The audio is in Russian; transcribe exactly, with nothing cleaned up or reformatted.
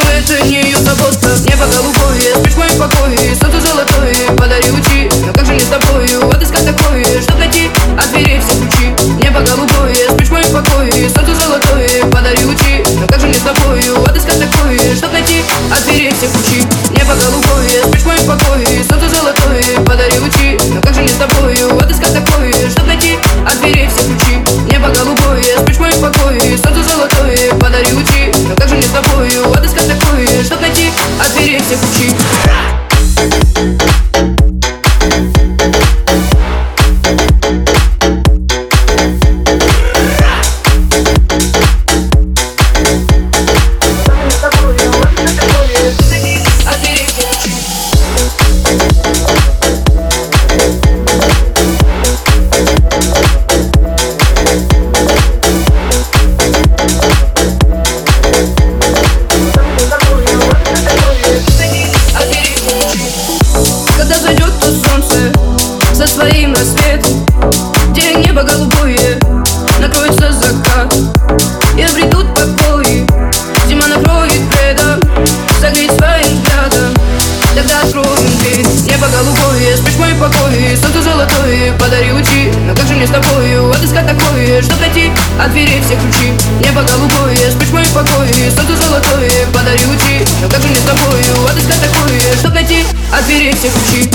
это не ее забота. Небо голубое, спишь в моем покое, солнце золотое, подари лучи. Но как же не с тобою отыскать такое, чтоб найти от дверей все ключи. Небо голубое, спишь в моем покое, солнце золотое, подари лучи. Но как же не с тобою отыскать такое, чтоб найти от дверей все ключи. Небо голубое, спишь в моем покое, солнце золотое, подари лучи. Но как же не с тобою отыскать такое, чтоб найти от дверей все ключи. Небо голубое, спишь в моем покое, солнце золотое, подари лучи. Но как же не с тобою отыскать такое, чтоб найти от дверей все ключи. Когда зайдет то солнце со своим рассветом, где небо голубое, накроется закат и обретут покой. Зима накроет бредом, согреет своим взглядом. Тогда откроем дверь. Небо голубое, спишь в моем покое, солнце золотое, подари лучи. Но как же мне с тобою отыскать такое, чтоб найти от дверей все ключи. Небо голубое, спишь в моем покое, солнце золотое, подари лучи. Но как же мне с тобою отыскать такое, чтоб найти от дверей все ключи.